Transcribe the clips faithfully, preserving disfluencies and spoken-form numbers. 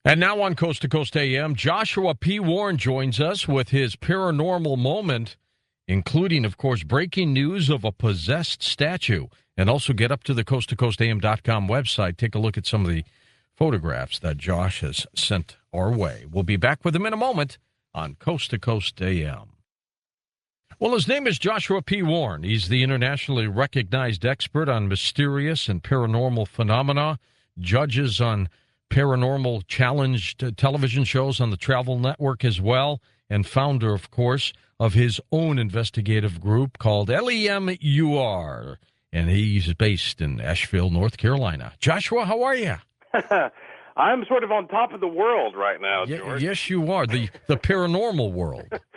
And now on Coast to Coast A M, Joshua P. Warren joins us with his paranormal moment, including, of course, breaking news of a possessed statue. And also get up to the coast to coast A M dot com website. Take a look at some of the photographs that Josh has sent our way. We'll be back with him in a moment on Coast to Coast A M. Well, his name is Joshua P. Warren. He's the internationally recognized expert on mysterious and paranormal phenomena, judges on paranormal challenged television shows on the Travel Network as well, and founder, of course, of his own investigative group called L E M U R. And he's based in Asheville, North Carolina. Joshua, how are you? I'm sort of on top of the world right now, Y- George. yes, you are. The the paranormal world. uh,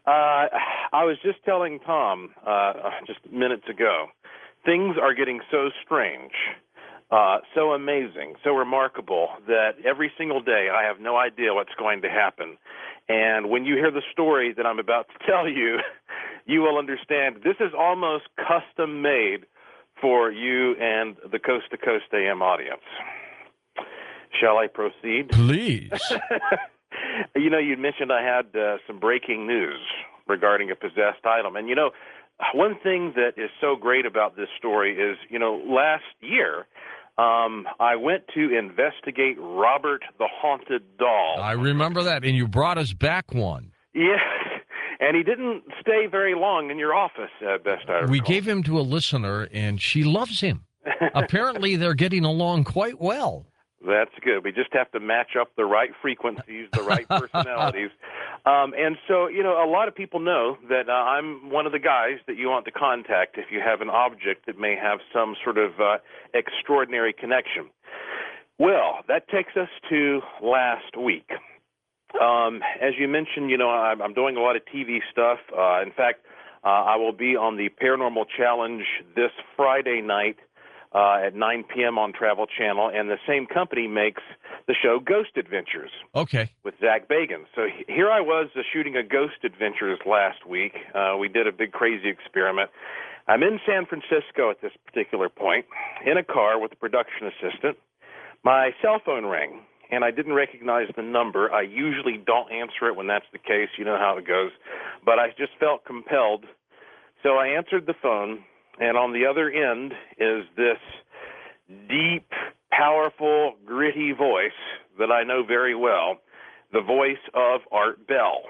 I was just telling Tom uh, just minutes ago, things are getting so strange, uh, so amazing, so remarkable that every single day I have no idea what's going to happen. And when you hear the story that I'm about to tell you, you will understand this is almost custom made for you and the Coast to Coast A M audience. Shall I proceed? Please. You know, you mentioned I had uh, some breaking news regarding a possessed item. And, you know, one thing that is so great about this story is, you know, last year um, I went to investigate Robert the Haunted Doll. I remember that, and you brought us back one. Yes, and he didn't stay very long in your office, uh, best I recall. We gave him to a listener, and she loves him. Apparently, they're getting along quite well. That's good. We just have to match up the right frequencies, the right personalities. Um, and so, you know, a lot of people know that uh, I'm one of the guys that you want to contact if you have an object that may have some sort of uh, extraordinary connection. Well, that takes us to last week. Um, as you mentioned, you know, I'm, I'm doing a lot of T V stuff. Uh, in fact, uh, I will be on the Paranormal Challenge this Friday night uh, at nine p.m. on Travel Channel, and the same company makes the show Ghost Adventures. Okay. With Zach Bagans. So he, here I was uh, shooting a Ghost Adventures last week. Uh, we did a big crazy experiment. I'm in San Francisco at this particular point, in a car with a production assistant. My cell phone rang, and I didn't recognize the number. I usually don't answer it when that's the case. You know how it goes. But I just felt compelled. So I answered the phone, and on the other end is this deep, powerful, gritty voice that I know very well, the voice of Art Bell.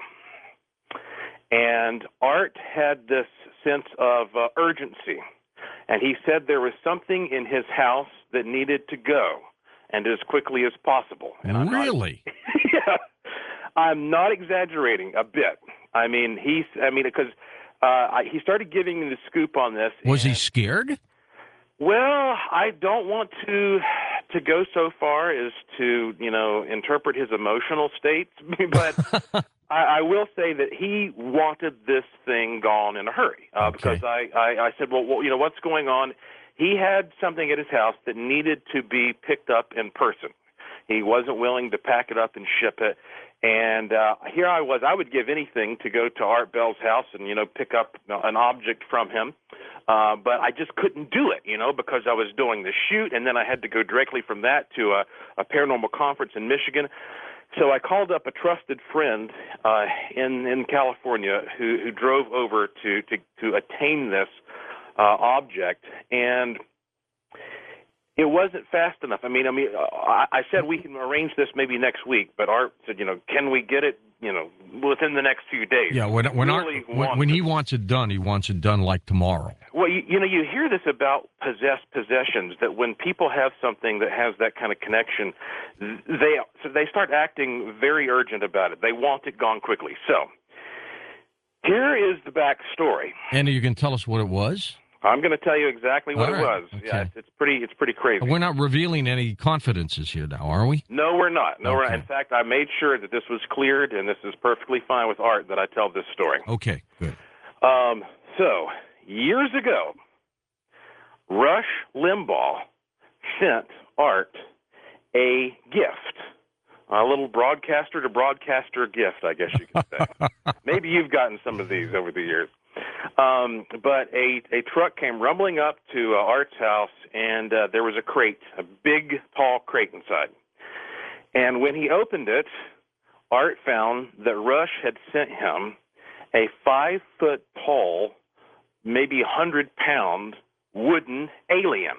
And Art had this sense of uh, urgency, and he said there was something in his house that needed to go, and as quickly as possible. And I'm Really? Not, yeah, I'm not exaggerating a bit. I mean, he's. I mean, because uh, I, he started giving me the scoop on this. Was and, he scared? Well, I don't want to to go so far as to, you know, interpret his emotional states, but I, I will say that he wanted this thing gone in a hurry uh, Okay. because I, I, I said, well, well, you know, what's going on? He had something at his house that needed to be picked up in person. He wasn't willing to pack it up and ship it. And uh, here I was. I would give anything to go to Art Bell's house and, you know, pick up an object from him. Uh, but I just couldn't do it, you know, because I was doing the shoot, and then I had to go directly from that to a, a paranormal conference in Michigan. So I called up a trusted friend uh, in in California who, who drove over to, to, to attain this uh, object, and it wasn't fast enough. I mean, I mean, I, I said we can arrange this maybe next week, but Art said, you know, can we get it, you know, within the next few days? Yeah, when when, really Art, when, when he wants it done, he wants it done like tomorrow. Well, you, you know, you hear this about possessed possessions, that when people have something that has that kind of connection, they so they start acting very urgent about it. They want it gone quickly. So here is the backstory. And you can tell us what it was? I'm going to tell you exactly what All it right. was. Okay. Yeah, it's, it's pretty. It's pretty crazy. We're not revealing any confidences here now, are we? No, we're not. No, we're Okay. not. In fact, I made sure that this was cleared, and this is perfectly fine with Art that I tell this story. Okay, good. Um, so years ago, Rush Limbaugh sent Art a gift, a little broadcaster to broadcaster gift, I guess you could say. Maybe you've gotten some of these over the years. Um, but a, a truck came rumbling up to uh, Art's house, and uh, there was a crate, a big, tall crate inside. And when he opened it, Art found that Rush had sent him a five-foot-tall, maybe one hundred pound wooden alien.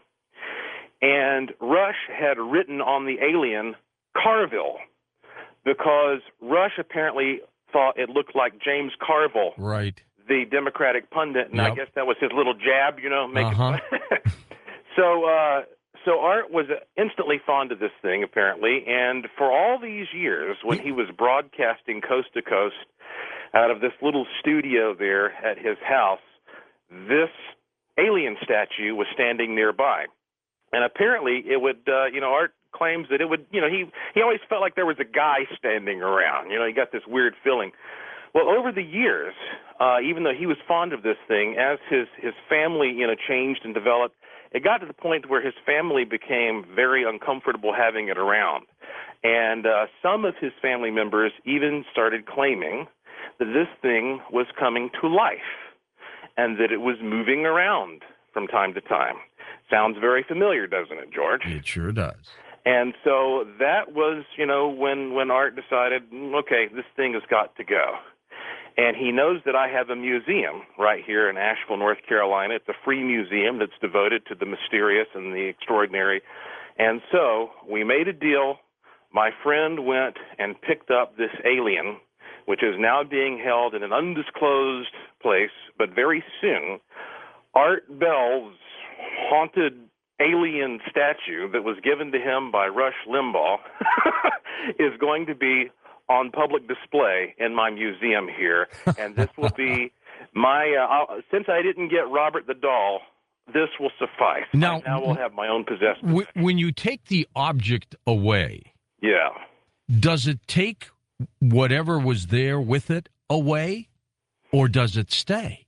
And Rush had written on the alien Carville because Rush apparently thought it looked like James Carville, right, the Democratic pundit, and yep. I guess that was his little jab, you know, making uh-huh. so uh, so Art was instantly fond of this thing, apparently, and for all these years, when he was broadcasting coast to coast out of this little studio there at his house, this alien statue was standing nearby. And apparently it would, uh, you know, Art claims that it would, you know, he, he always felt like there was a guy standing around. You know, he got this weird feeling. Well, over the years, uh, even though he was fond of this thing, as his, his family, you know, changed and developed, it got to the point where his family became very uncomfortable having it around. And uh, some of his family members even started claiming that this thing was coming to life and that it was moving around from time to time. Sounds very familiar, doesn't it, George? It sure does. And so that was, you know, when, when Art decided, okay, this thing has got to go. And he knows that I have a museum right here in Asheville, North Carolina. It's a free museum that's devoted to the mysterious and the extraordinary. And so we made a deal. My friend went and picked up this alien, which is now being held in an undisclosed place, but very soon, Art Bell's haunted alien statue that was given to him by Rush Limbaugh is going to be on public display in my museum here. And this will be my, uh, I'll, since I didn't get Robert the doll, this will suffice. Now, now we'll have my own possessed. W- when you take the object away, yeah, does it take whatever was there with it away, or does it stay?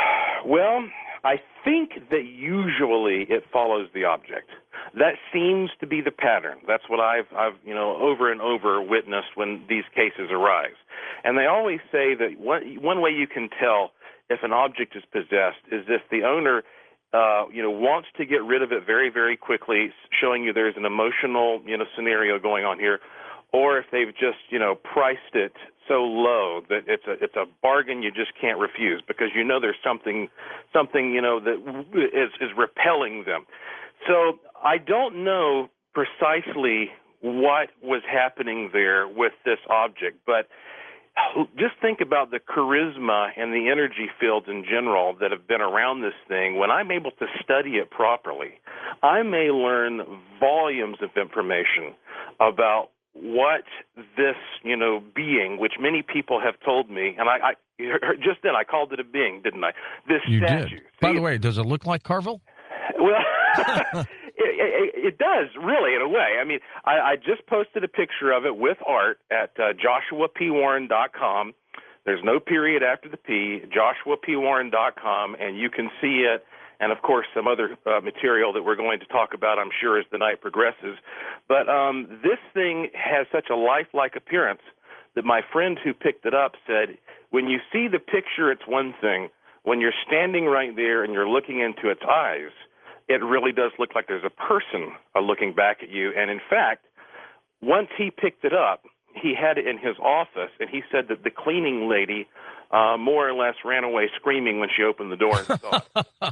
Well, I think that usually it follows the object. That seems to be the pattern. That's what I've, I've, you know, over and over witnessed when these cases arise. And they always say that one, one way you can tell if an object is possessed is if the owner, uh, you know, wants to get rid of it very, very quickly, showing you there's an emotional, you know, scenario going on here, or if they've just, you know, priced it so low that it's a it's a bargain you just can't refuse because you know there's something something you know that is is repelling them. So I don't know precisely what was happening there with this object, but just think about the charisma and the energy fields in general that have been around this thing. When I'm able to study it properly, I may learn volumes of information about what this, you know, being, which many people have told me, and I, I just then I called it a being, didn't I? This you statue. did. By the way, does it look like Carville? Well, it, it, it does, really, in a way. I mean, I, I just posted a picture of it with art at uh, joshua p warren dot com. There's no period after the P, joshua p warren dot com, and you can see it. And, of course, some other uh, material that we're going to talk about, I'm sure, as the night progresses. But um, this thing has such a lifelike appearance that my friend who picked it up said, when you see the picture, it's one thing. When you're standing right there and you're looking into its eyes, it really does look like there's a person uh, looking back at you. And, in fact, once he picked it up, he had it in his office, and he said that the cleaning lady uh, more or less ran away screaming when she opened the door and saw it.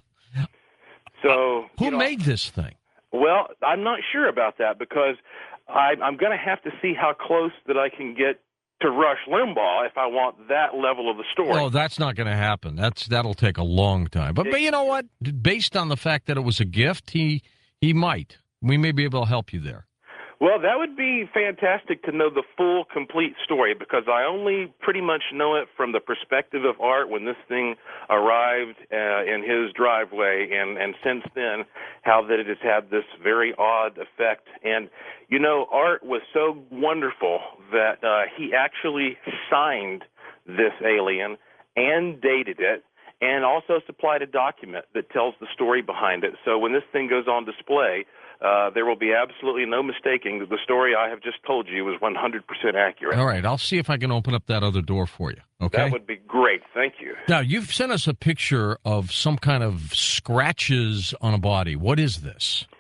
So, who you know, made this thing? Well, I'm not sure about that because I, I'm going to have to see how close that I can get to Rush Limbaugh if I want that level of the story. Oh, that's not going to happen. That's that'll take a long time. But, but you know what? Based on the fact that it was a gift, he he might. We may be able to help you there. Well, that would be fantastic to know the full, complete story because I only pretty much know it from the perspective of Art when this thing arrived uh, in his driveway, and, and since then, how that it has had this very odd effect. And, you know, Art was so wonderful that uh, he actually signed this alien and dated it and also supplied a document that tells the story behind it. So when this thing goes on display, Uh, there will be absolutely no mistaking that the story I have just told you was one hundred percent accurate. All right, I'll see if I can open up that other door for you, okay? That would be great. Thank you. Now, you've sent us a picture of some kind of scratches on a body. What is this?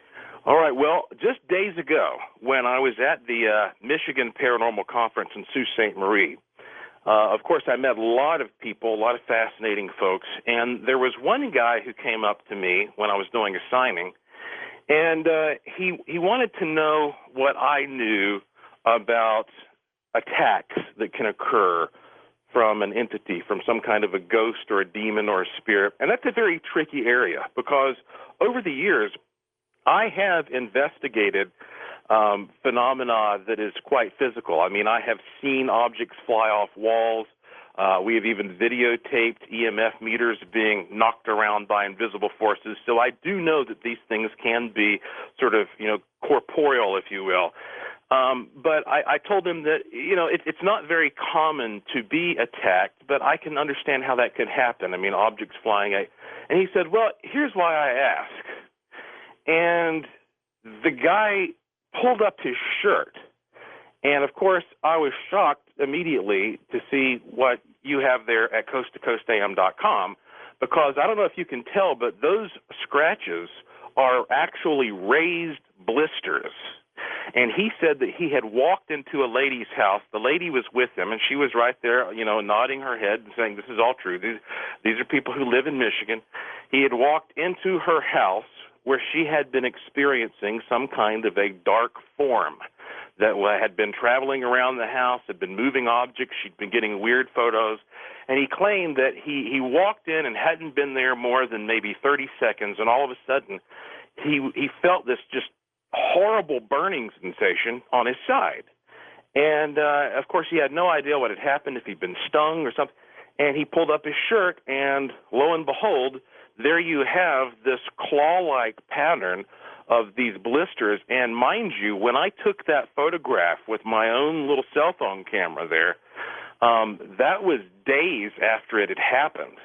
All right. Well, just days ago, when I was at the uh, Michigan Paranormal Conference in Sault Ste. Marie, uh, of course, I met a lot of people, a lot of fascinating folks, and there was one guy who came up to me when I was doing a signing, and uh, he he wanted to know what I knew about attacks that can occur from an entity, from some kind of a ghost or a demon or a spirit. And that's a very tricky area because over the years, I have investigated um, phenomena that is quite physical. I mean, I have seen objects fly off walls. Uh, we have even videotaped E M F meters being knocked around by invisible forces. So I do know that these things can be sort of, you know, corporeal, if you will. Um, but I, I told him that, you know, it, it's not very common to be attacked, but I can understand how that could happen. I mean, objects flying. I, and he said, well, here's why I ask. And the guy pulled up his shirt. And, of course, I was shocked immediately to see what you have there at coast to coast A M dot com, because I don't know if you can tell, but those scratches are actually raised blisters. And he said that he had walked into a lady's house. The lady was with him, and she was right there, you know, nodding her head and saying, this is all true. These, these are people who live in Michigan. He had walked into her house where she had been experiencing some kind of a dark form that had been traveling around the house, had been moving objects. She'd been getting weird photos. And he claimed that he, he walked in and hadn't been there more than maybe thirty seconds, and all of a sudden he he felt this just horrible burning sensation on his side. And, uh, of course, he had no idea what had happened, if he'd been stung or something. And he pulled up his shirt, and lo and behold, there you have this claw-like pattern of these blisters. And mind you, when I took that photograph with my own little cell phone camera there, um, that was days after it had happened.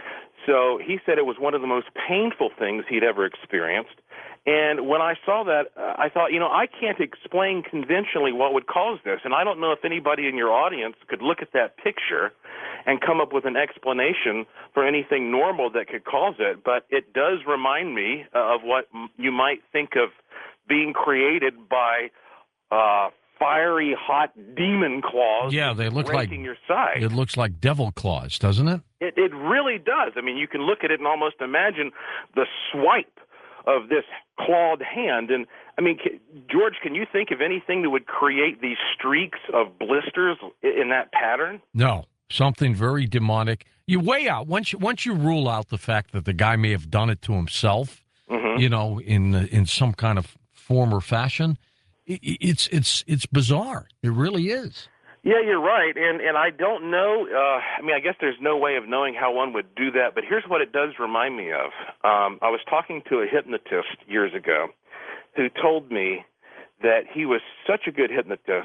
So he said it was one of the most painful things he'd ever experienced. And when I saw that, uh, I thought, you know, I can't explain conventionally what would cause this. And I don't know if anybody in your audience could look at that picture and come up with an explanation for anything normal that could cause it. But it does remind me uh, of what m- you might think of being created by uh, fiery, hot demon claws. Yeah, they look like your side. It looks like devil claws, doesn't it? It, it really does. I mean, you can look at it and almost imagine the swipe of this clawed hand. And, I mean, George, can you think of anything that would create these streaks of blisters in that pattern? No, something very demonic. You weigh out, once you, once you rule out the fact that the guy may have done it to himself, mm-hmm. you know, in in some kind of form or fashion, it, it's it's it's bizarre. It really is. Yeah, you're right, and and I don't know. Uh, I mean, I guess there's no way of knowing how one would do that. But here's what it does remind me of. Um, I was talking to a hypnotist years ago, who told me that he was such a good hypnotist,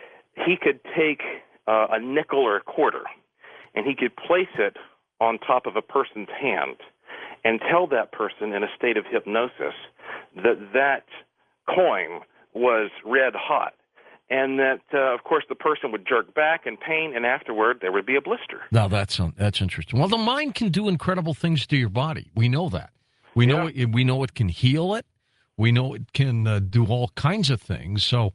he could take uh, a nickel or a quarter, and he could place it on top of a person's hand, and tell that person in a state of hypnosis that that coin was red hot. And that, uh, of course, the person would jerk back in pain, and afterward there would be a blister. Now, that's um, that's interesting. Well, the mind can do incredible things to your body. We know that. We know yeah. it, we know it can heal it. We know it can uh, do all kinds of things. So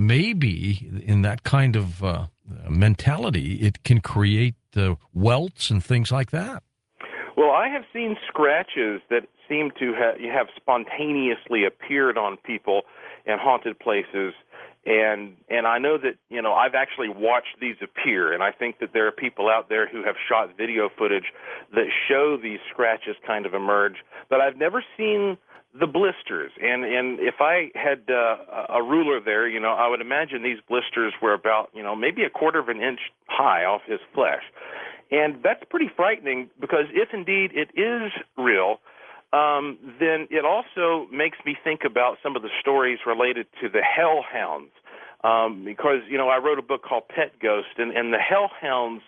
maybe in that kind of uh, mentality, it can create uh, welts and things like that. Well, I have seen scratches that seem to ha- have spontaneously appeared on people in haunted places. And and I know that, you know, I've actually watched these appear, and I think that there are people out there who have shot video footage that show these scratches kind of emerge, but I've never seen the blisters. And, and if I had uh, a ruler there, you know, I would imagine these blisters were about, you know, maybe a quarter of an inch high off his flesh. And that's pretty frightening because if indeed it is real, Um, then it also makes me think about some of the stories related to the hellhounds, um, because, you know, I wrote a book called Pet Ghost, and, and the hellhounds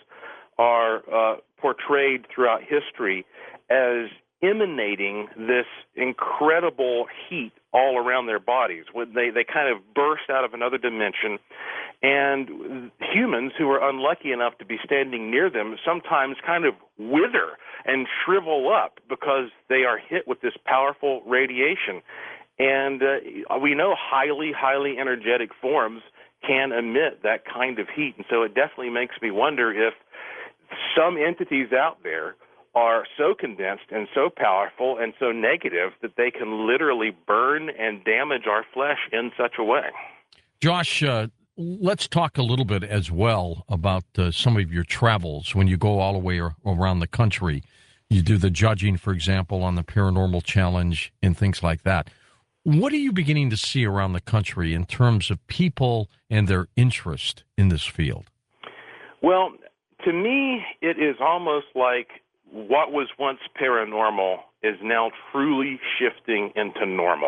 are uh, portrayed throughout history as emanating this incredible heat all around their bodies. They, they kind of burst out of another dimension, and humans who are unlucky enough to be standing near them sometimes kind of wither and shrivel up because they are hit with this powerful radiation. And uh, we know highly, highly energetic forms can emit that kind of heat. And so it definitely makes me wonder if some entities out there are so condensed and so powerful and so negative that they can literally burn and damage our flesh in such a way. Josh, uh, let's talk a little bit as well about uh, some of your travels when you go all the way ar- around the country. You do the judging, for example, on the Paranormal Challenge and things like that. What are you beginning to see around the country in terms of people and their interest in this field? Well, to me, it is almost like what was once paranormal is now truly shifting into normal.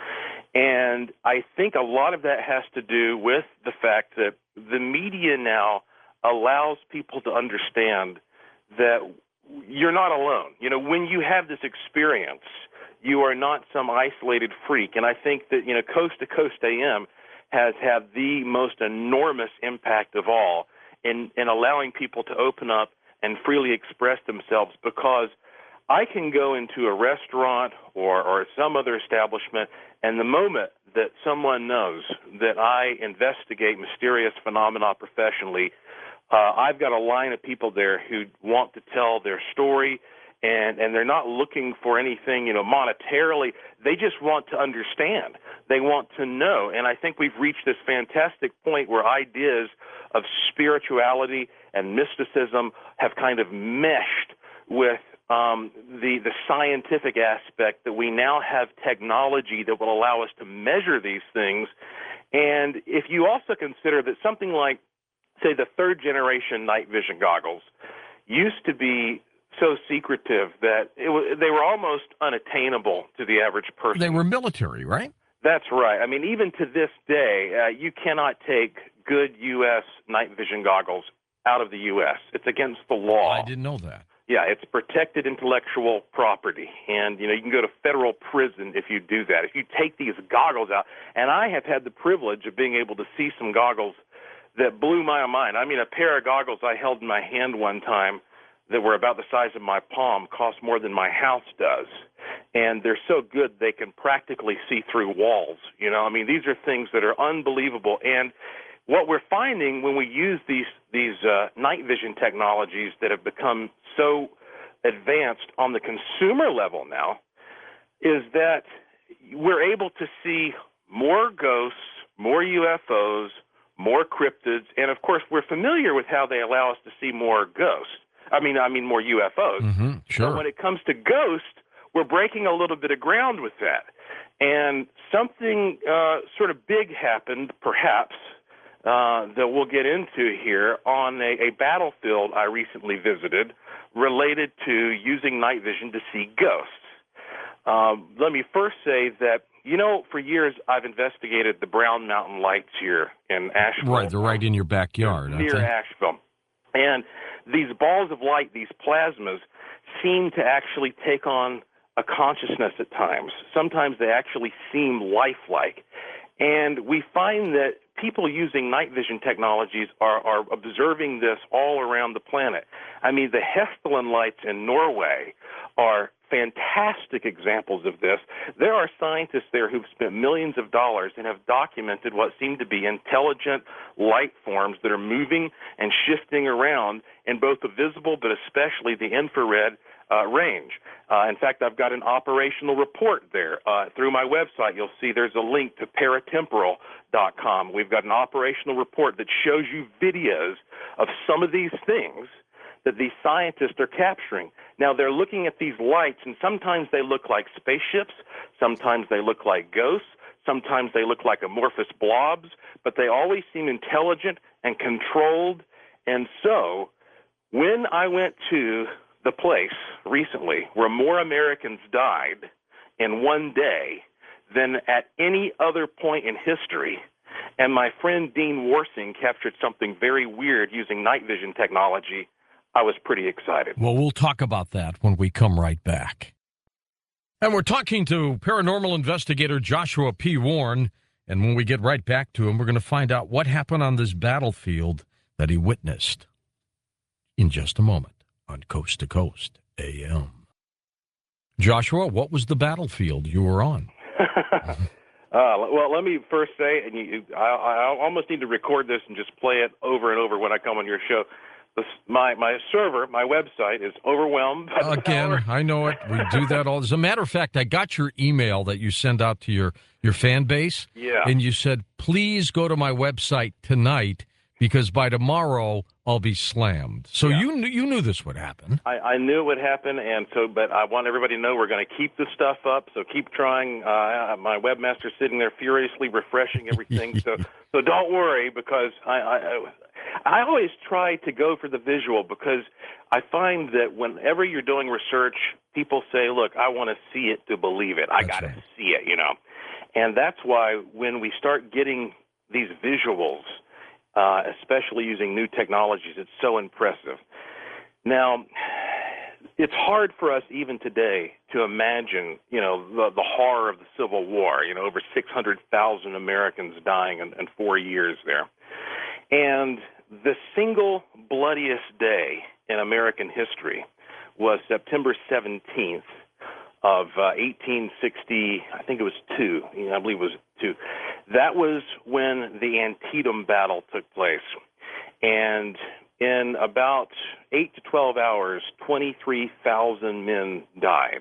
And I think a lot of that has to do with the fact that the media now allows people to understand that you're not alone. You know, when you have this experience, you are not some isolated freak. And I think that, you know, Coast to Coast A M has had the most enormous impact of all in, in allowing people to open up and freely express themselves, because I can go into a restaurant or, or some other establishment, and the moment that someone knows that I investigate mysterious phenomena professionally, uh, I've got a line of people there who want to tell their story, and, and they're not looking for anything, you know, monetarily. They just want to understand. They want to know. And I think we've reached this fantastic point where ideas of spirituality and mysticism have kind of meshed with um, the, the scientific aspect, that we now have technology that will allow us to measure these things. And if you also consider that something like, say, the third generation night vision goggles used to be so secretive that it w- they were almost unattainable to the average person. They were military, right? That's right. I mean, even to this day, uh, you cannot take good U S night vision goggles out of the U S. It's against the law. I didn't know that. Yeah, it's protected intellectual property, and you know you can go to federal prison if you do that. If you take these goggles out, and I have had the privilege of being able to see some goggles that blew my mind. I mean, a pair of goggles I held in my hand one time that were about the size of my palm cost more than my house does, and they're so good they can practically see through walls. You know, I mean, these are things that are unbelievable. And what we're finding when we use these these uh, night vision technologies that have become so advanced on the consumer level now is that we're able to see more ghosts, more U F Os, more cryptids, and of course we're familiar with how they allow us to see more ghosts. I mean, I mean more U F Os. Mm-hmm, sure. So when it comes to ghosts, we're breaking a little bit of ground with that. And something uh, sort of big happened, perhaps, uh, that we'll get into here on a, a battlefield I recently visited related to using night vision to see ghosts. Um, let me first say that, you know, for years I've investigated the Brown Mountain Lights here in Asheville. Right, they're right in your backyard. Near aren't they? Asheville. And these balls of light, these plasmas, seem to actually take on a consciousness at times. Sometimes they actually seem lifelike. And we find that people using night vision technologies are, are observing this all around the planet. I mean, the Hessdalen lights in Norway are fantastic examples of this. There are scientists there who've spent millions of dollars and have documented what seem to be intelligent light forms that are moving and shifting around in both the visible but especially the infrared uh, range. Uh, in fact, I've got an operational report there. Uh, through my website, you'll see there's a link to paratemporal dot com. We've got an operational report that shows you videos of some of these things that these scientists are capturing. Now, they're looking at these lights, and sometimes they look like spaceships, sometimes they look like ghosts, sometimes they look like amorphous blobs, but they always seem intelligent and controlled. And so, when I went to the place recently where more Americans died in one day than at any other point in history, and my friend Dean Warsing captured something very weird using night vision technology, I was pretty excited. Well, we'll talk about that when we come right back. And we're talking to paranormal investigator Joshua P. Warren, and when we get right back to him, we're going to find out what happened on this battlefield that he witnessed in just a moment on Coast to Coast A M. Joshua, what was the battlefield you were on? Uh, well, let me first say, and you, I, I almost need to record this and just play it over and over when I come on your show. This, my my server, my website is overwhelmed. By the Again, power. I know it. We do that all. As a matter of fact, I got your email that you send out to your, your fan base. Yeah. And you said, please go to my website tonight because by tomorrow I'll be slammed. So Yeah. you knew you knew this would happen. I, I knew it would happen, and so, but I want everybody to know we're going to keep the stuff up. So keep trying. Uh, my webmaster's sitting there furiously refreshing everything. so, so don't worry, because I, I, I always try to go for the visual because I find that whenever you're doing research, people say, "Look, I want to see it to believe it. I got to right. see it," you know, and that's why when we start getting these visuals, uh, especially using new technologies, it's so impressive. Now, it's hard for us even today to imagine, you know, the, the horror of the Civil War, you know, over six hundred thousand Americans dying in, in four years there. And the single bloodiest day in American history was September seventeenth of uh, eighteen sixty, I think it was two, you know, I believe it was two. That was when the Antietam battle took place. And in about eight to twelve hours, twenty-three thousand men died.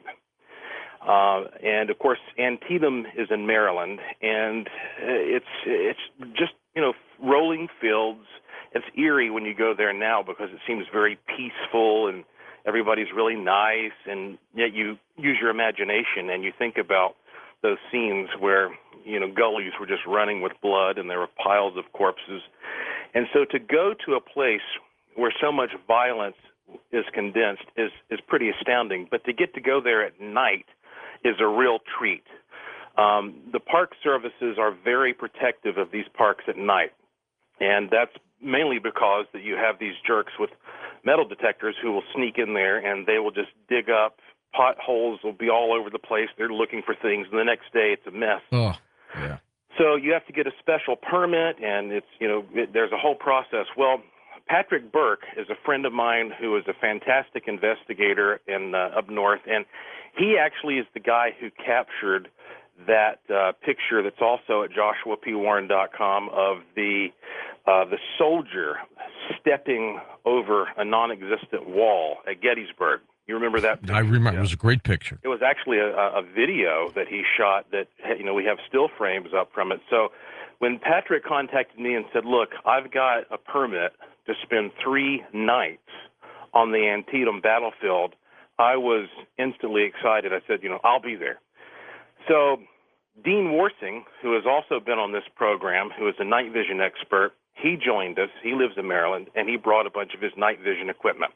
Uh, and, of course, Antietam is in Maryland, and it's it's just, you know, rolling fields. It's eerie when you go there now because it seems very peaceful and everybody's really nice, and yet you use your imagination and you think about those scenes where, you know, gullies were just running with blood and there were piles of corpses. And so to go to a place where so much violence is condensed is, is pretty astounding. But to get to go there at night is a real treat. Um, the park services are very protective of these parks at night, and that's mainly because that you have these jerks with metal detectors who will sneak in there and they will just dig up. Potholes will be all over the place. They're looking for things, and the next day it's a mess. Oh, yeah. So you have to get a special permit, and it's, you know, it, there's a whole process. Well, Patrick Burke is a friend of mine who is a fantastic investigator in uh, up north, and he actually is the guy who captured that uh, picture that's also at joshua p warren dot com of the uh, the soldier stepping over a non-existent wall at Gettysburg. You remember that picture? I remember. Yeah. It was a great picture. It was actually a, a video that he shot that, you know, we have still frames up from it. So when Patrick contacted me and said, look, I've got a permit to spend three nights on the Antietam battlefield, I was instantly excited. I said, you know, I'll be there. So Dean Worsing, who has also been on this program, who is a night vision expert, he joined us. He lives in Maryland, and he brought a bunch of his night vision equipment.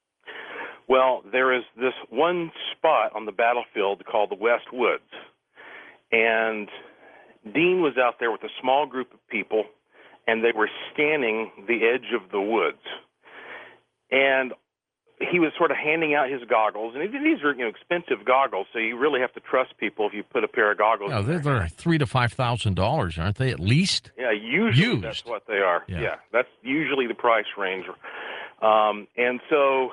Well, there is this one spot on the battlefield called the West Woods, and Dean was out there with a small group of people, and they were scanning the edge of the woods. And he was sort of handing out his goggles, and these are, you know, expensive goggles, so you really have to trust people if you put a pair of goggles. Yeah, in they're, there. they're three to five thousand dollars, aren't they? At least. Yeah, usually Used. That's what they are. Yeah. yeah, that's usually the price range. Um, and so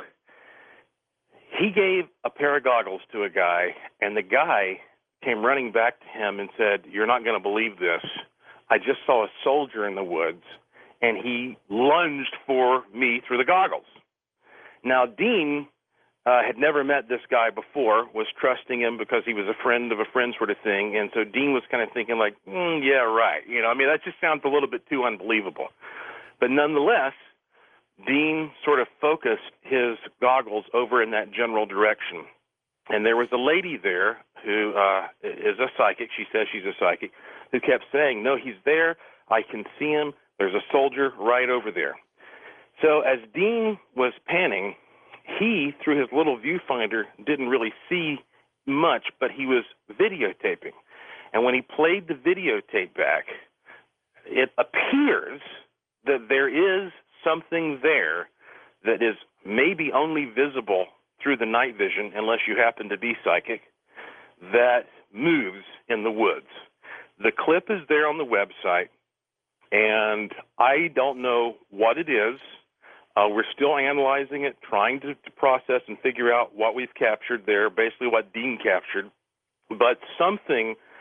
he gave a pair of goggles to a guy, and the guy came running back to him and said, "You're not going to believe this. I just saw a soldier in the woods, and he lunged for me through the goggles." Now, Dean uh, had never met this guy before, was trusting him because he was a friend of a friend sort of thing, and so Dean was kind of thinking like, mm, yeah, right. You know, I mean, that just sounds a little bit too unbelievable. But nonetheless, Dean sort of focused his goggles over in that general direction. And there was a lady there who uh, is a psychic. She says she's a psychic, who kept saying, no, he's there. I can see him. There's a soldier right over there. So as Dean was panning, he, through his little viewfinder, didn't really see much, but he was videotaping. And when he played the videotape back, it appears that there is something there that is maybe only visible through the night vision, unless you happen to be psychic, that moves in the woods. The clip is there on the website, and I don't know what it is. Uh, we're still analyzing it, trying to, to process and figure out what we've captured there, basically what Dean captured. But something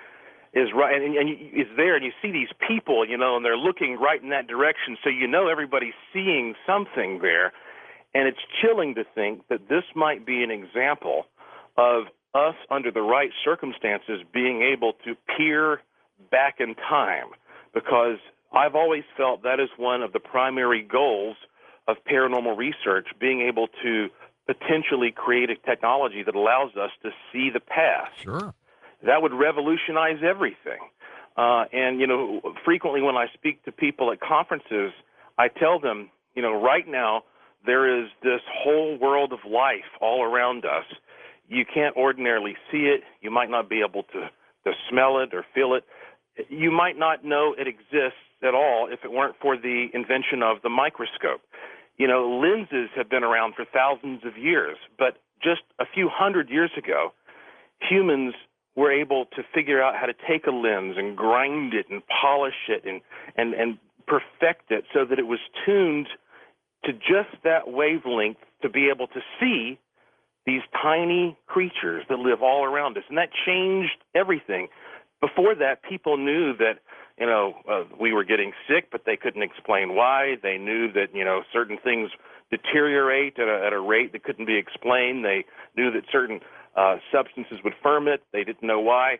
is right, and, and you, is there, and you see these people, you know, and they're looking right in that direction, so you know everybody's seeing something there, and it's chilling to think that this might be an example of us, under the right circumstances, being able to peer back in time, because I've always felt that is one of the primary goals of paranormal research, being able to potentially create a technology that allows us to see the past. Sure. That would revolutionize everything. Uh, and, you know, frequently when I speak to people at conferences, I tell them, you know, right now there is this whole world of life all around us. You can't ordinarily see it. You might not be able to, to smell it or feel it. You might not know it exists at all if it weren't for the invention of the microscope. You know, lenses have been around for thousands of years, but just a few hundred years ago, humans were able to figure out how to take a lens and grind it and polish it and, and, and perfect it so that it was tuned to just that wavelength to be able to see these tiny creatures that live all around us. And that changed everything. Before that, people knew that, you know, uh, we were getting sick, but they couldn't explain why. They knew that, you know, certain things deteriorate at a, at a rate that couldn't be explained. They knew that certain uh, substances would ferment. They didn't know why.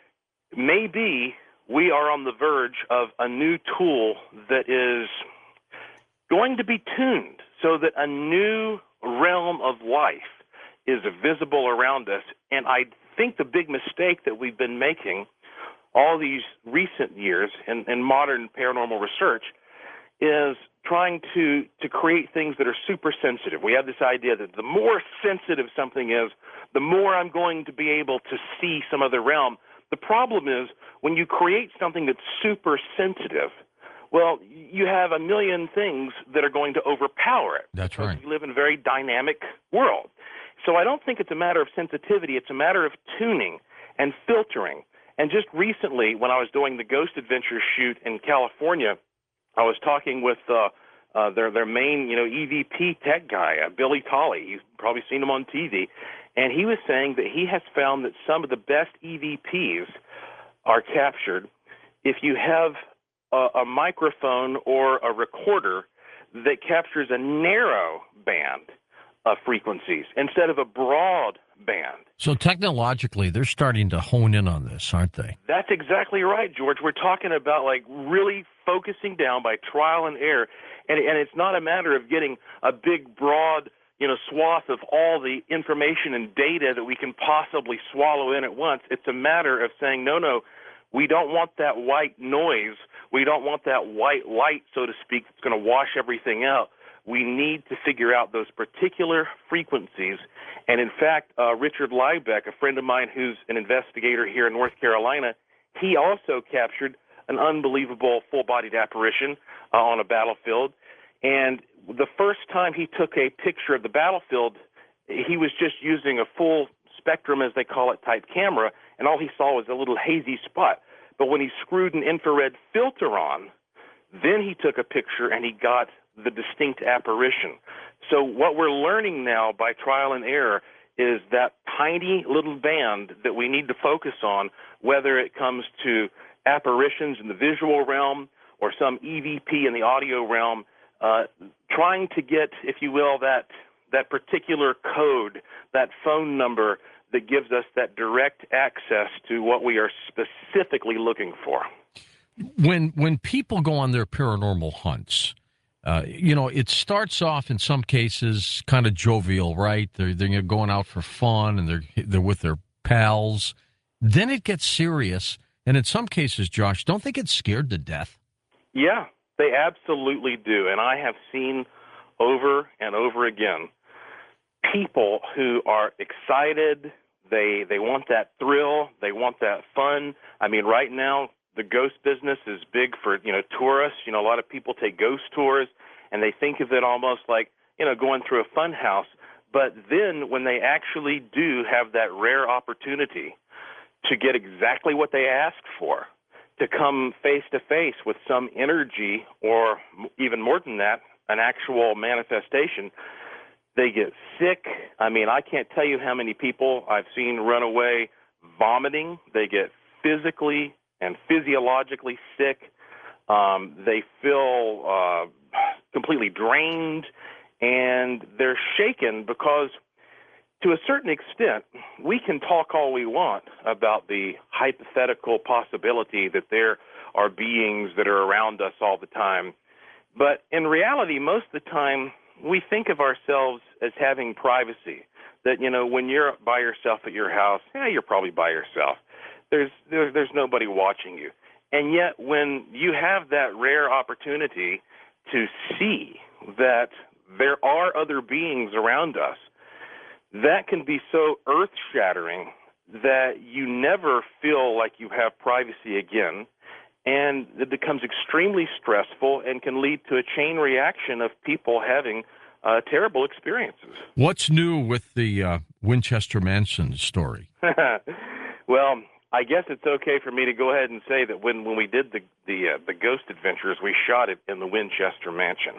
Maybe we are on the verge of a new tool that is going to be tuned so that a new realm of life is visible around us. And I think the big mistake that we've been making all these recent years in, in modern paranormal research is trying to, to create things that are super sensitive. We have this idea that the more sensitive something is, the more I'm going to be able to see some other realm. The problem is when you create something that's super sensitive, well, you have a million things that are going to overpower it. That's right. We live in a very dynamic world. So I don't think it's a matter of sensitivity. It's a matter of tuning and filtering. And just recently, when I was doing the Ghost Adventure shoot in California, I was talking with uh, uh, their their main, you know, E V P tech guy, uh, Billy Tolley. You've probably seen him on T V. And he was saying that he has found that some of the best E V Ps are captured if you have a, a microphone or a recorder that captures a narrow band of frequencies instead of a broad band. So technologically, they're starting to hone in on this, aren't they? That's exactly right, George. We're talking about like really focusing down by trial and error, and and it's not a matter of getting a big, broad, you know, swath of all the information and data that we can possibly swallow in at once. It's a matter of saying, no, no, we don't want that white noise. We don't want that white light, so to speak, that's going to wash everything out. We need to figure out those particular frequencies. And in fact, uh, Richard Liebeck, a friend of mine who's an investigator here in North Carolina, he also captured an unbelievable full-bodied apparition uh, on a battlefield. And the first time he took a picture of the battlefield, he was just using a full spectrum, as they call it, type camera, and all he saw was a little hazy spot. But when he screwed an infrared filter on, then he took a picture and he got the distinct apparition. So what we're learning now by trial and error is that tiny little band that we need to focus on, whether it comes to apparitions in the visual realm or some E V P in the audio realm, uh, trying to get, if you will, that that particular code, that phone number that gives us that direct access to what we are specifically looking for. When when people go on their paranormal hunts, Uh, you know, it starts off in some cases kind of jovial, right? They're they're going out for fun and they're they're with their pals. Then it gets serious, and in some cases, Josh, don't they get scared to death? Yeah, they absolutely do, and I have seen over and over again people who are excited. They they want that thrill. They want that fun. I mean, right now, the ghost business is big for, you know, tourists. You know, a lot of people take ghost tours, and they think of it almost like, you know, going through a fun house. But then when they actually do have that rare opportunity to get exactly what they asked for, to come face-to-face with some energy or even more than that, an actual manifestation, they get sick. I mean, I can't tell you how many people I've seen run away vomiting. They get physically and physiologically sick. Um, they feel uh, completely drained, and they're shaken because, to a certain extent, we can talk all we want about the hypothetical possibility that there are beings that are around us all the time. But in reality, most of the time, we think of ourselves as having privacy. That, you know, when you're by yourself at your house, yeah, you're probably by yourself. There's, there, there's nobody watching you. And yet, when you have that rare opportunity to see that there are other beings around us, that can be so earth-shattering that you never feel like you have privacy again, and it becomes extremely stressful and can lead to a chain reaction of people having uh, terrible experiences. What's new with the uh, Winchester Mansion story? Well, I guess it's okay for me to go ahead and say that when, when we did the the, uh, the Ghost Adventures, we shot it in the Winchester Mansion.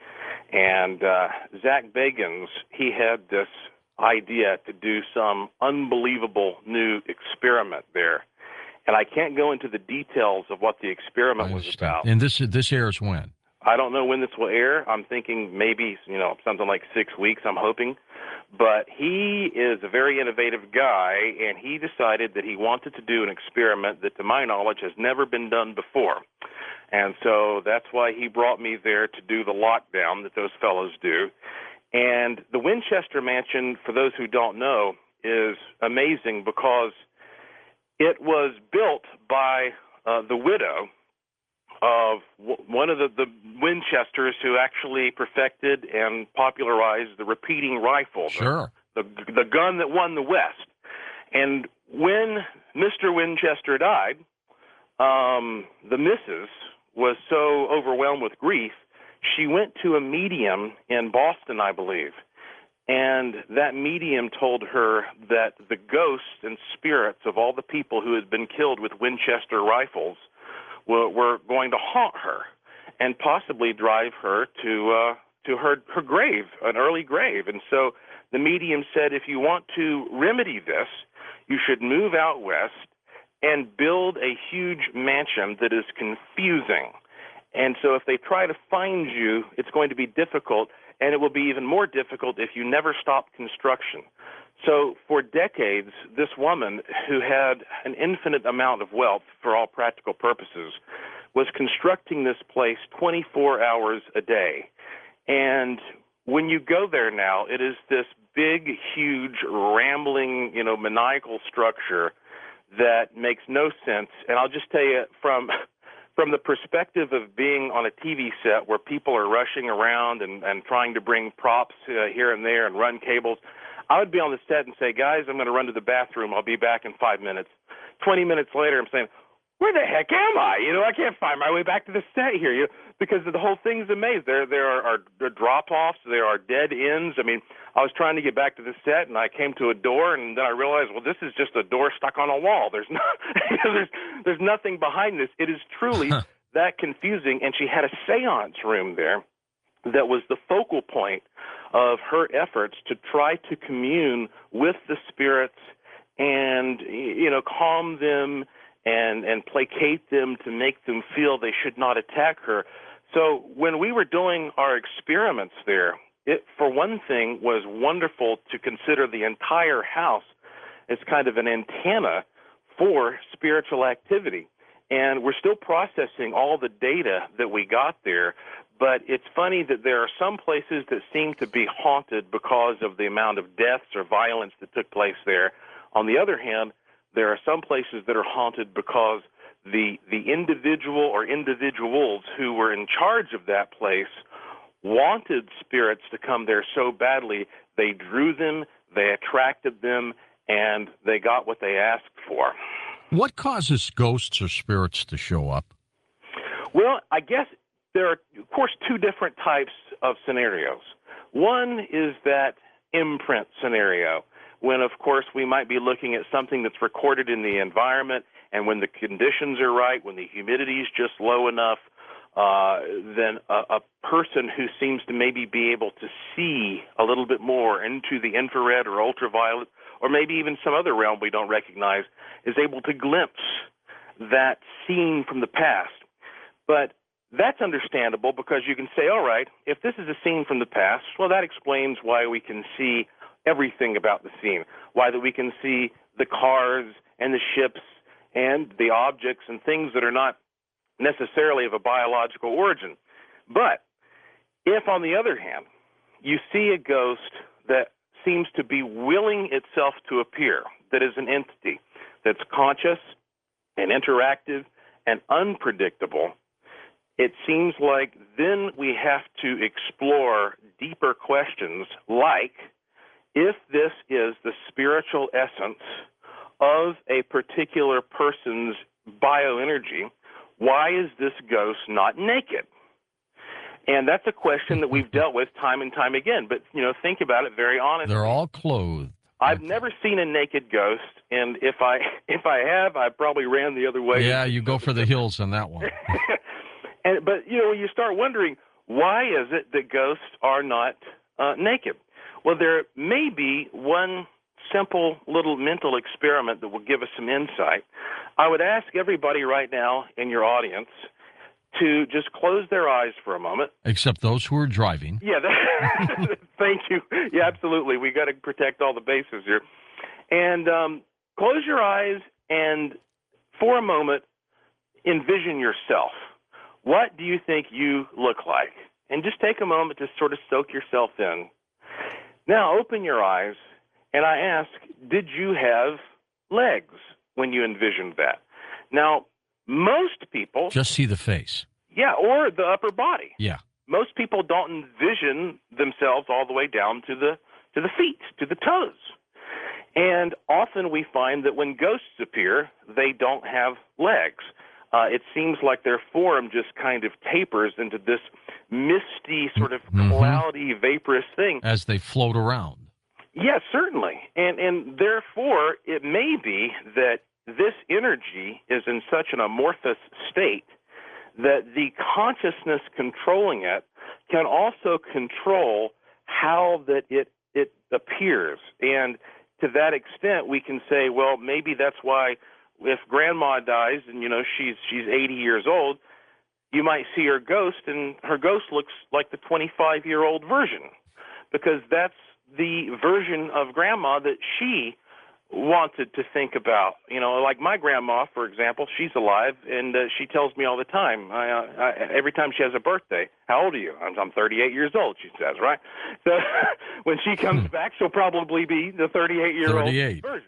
And uh, Zach Bagans, he had this idea to do some unbelievable new experiment there. And I can't go into the details of what the experiment was about. And this this airs when? I don't know when this will air. I'm thinking maybe, you know, something like six weeks, I'm hoping. But he is a very innovative guy, and he decided that he wanted to do an experiment that, to my knowledge, has never been done before. And so that's why he brought me there to do the lockdown that those fellows do. And the Winchester Mansion, for those who don't know, is amazing because it was built by uh, the widow of w- one of the, the Winchesters who actually perfected and popularized the repeating rifle, sure. the, the, the gun that won the West. And when Mister Winchester died, um, the missus was so overwhelmed with grief, she went to a medium in Boston, I believe, and that medium told her that the ghosts and spirits of all the people who had been killed with Winchester rifles were, were going to haunt her and possibly drive her to uh, to her, her grave, an early grave. And so the medium said, if you want to remedy this, you should move out west and build a huge mansion that is confusing. And so if they try to find you, it's going to be difficult, and it will be even more difficult if you never stop construction. So for decades, this woman, who had an infinite amount of wealth for all practical purposes, was constructing this place twenty-four hours a day. And when you go there now, it is this big, huge, rambling, you know, maniacal structure that makes no sense. And I'll just tell you, from from the perspective of being on a T V set where people are rushing around and, and trying to bring props uh, here and there and run cables, I would be on the set and say, guys, I'm going to run to the bathroom. I'll be back in five minutes. twenty minutes later, I'm saying, where the heck am I? You know, I can't find my way back to the set here, you know, because the whole thing's a maze. There, there are, are, are drop-offs. There are dead ends. I mean, I was trying to get back to the set, and I came to a door, and then I realized, well, this is just a door stuck on a wall. There's no, there's, there's nothing behind this. It is truly that confusing. And she had a seance room there that was the focal point of her efforts to try to commune with the spirits and, you know, calm them and, and placate them to make them feel they should not attack her. So when we were doing our experiments there, it, for one thing, was wonderful to consider the entire house as kind of an antenna for spiritual activity. And we're still processing all the data that we got there, but it's funny that there are some places that seem to be haunted because of the amount of deaths or violence that took place there. On the other hand, there are some places that are haunted because the the individual or individuals who were in charge of that place wanted spirits to come there so badly, they drew them, they attracted them, and they got what they asked for. What causes ghosts or spirits to show up? Well, I guess there are, of course, two different types of scenarios. One is that imprint scenario, when, of course, we might be looking at something that's recorded in the environment, and when the conditions are right, when the humidity is just low enough, uh, then a, a person who seems to maybe be able to see a little bit more into the infrared or ultraviolet, or maybe even some other realm we don't recognize, is able to glimpse that scene from the past. But that's understandable because you can say, all right, if this is a scene from the past, well, that explains why we can see everything about the scene, why that we can see the cars and the ships and the objects and things that are not necessarily of a biological origin. But if, on the other hand, you see a ghost that seems to be willing itself to appear, that is an entity that's conscious and interactive and unpredictable, it seems like then we have to explore deeper questions like, if this is the spiritual essence of a particular person's bioenergy, why is this ghost not naked? And that's a question that we've dealt with time and time again. But, you know, think about it very honestly. They're all clothed. I've never seen a naked ghost, and if I if I have, I probably ran the other way. Yeah, you go for the hills on that one. and But, you know, when you start wondering, why is it that ghosts are not uh, naked? Well, there may be one simple little mental experiment that will give us some insight. I would ask everybody right now in your audience to just close their eyes for a moment. Except those who are driving. Yeah, that, thank you. Yeah, absolutely. We got to protect all the bases here. And um, close your eyes and, for a moment, envision yourself. What do you think you look like? And just take a moment to sort of soak yourself in. Now, open your eyes, and I ask, did you have legs when you envisioned that? Now, most people... Just see the face. Yeah, or the upper body. Yeah. Most people don't envision themselves all the way down to the to the feet, to the toes. And often we find that when ghosts appear, they don't have legs. Uh, it seems like their form just kind of tapers into this misty, sort of mm-hmm. cloudy, vaporous thing. As they float around. Yes, certainly. And and therefore, it may be that this energy is in such an amorphous state that the consciousness controlling it can also control how that it, it appears. And to that extent, we can say, well, maybe that's why if grandma dies and, you know, she's she's eighty years old, you might see her ghost, and her ghost looks like the twenty-five-year-old version, because that's the version of grandma that she wanted to think about. You know, like my grandma, for example, she's alive, and uh, she tells me all the time, I, uh, I, every time she has a birthday, how old are you? I'm, I'm thirty-eight years old, she says, right? So when she comes back, she'll probably be the thirty-eight-year-old version.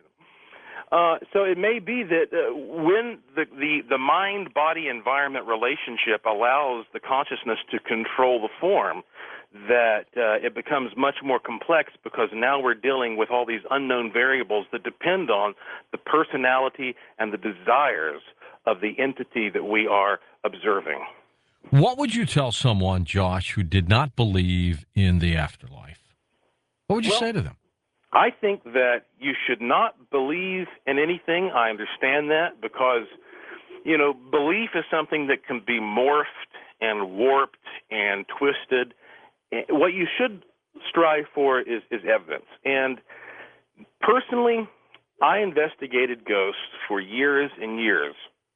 Uh, so it may be that uh, when the, the, the mind-body-environment relationship allows the consciousness to control the form, that uh, it becomes much more complex, because now we're dealing with all these unknown variables that depend on the personality and the desires of the entity that we are observing. What would you tell someone, Josh, who did not believe in the afterlife? What would you well, say to them? I think that you should not believe in anything. I understand that, because, you know, belief is something that can be morphed and warped and twisted. What you should strive for is, is evidence. And personally, I investigated ghosts for years and years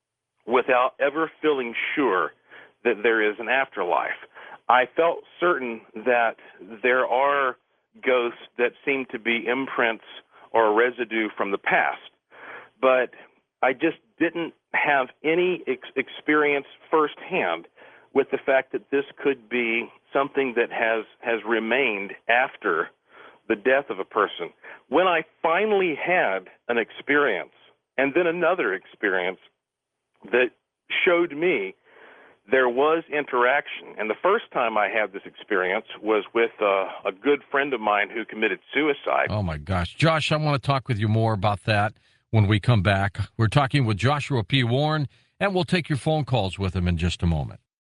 without ever feeling sure that there is an afterlife. I felt certain that there are ghosts that seem to be imprints or residue from the past, but I just didn't have any ex- experience firsthand with the fact that this could be something that has, has remained after the death of a person. When I finally had an experience, and then another experience, that showed me there was interaction. And the first time I had this experience was with uh, a good friend of mine who committed suicide. Oh, my gosh. Josh, I want to talk with you more about that when we come back. We're talking with Joshua P. Warren, and we'll take your phone calls with him in just a moment.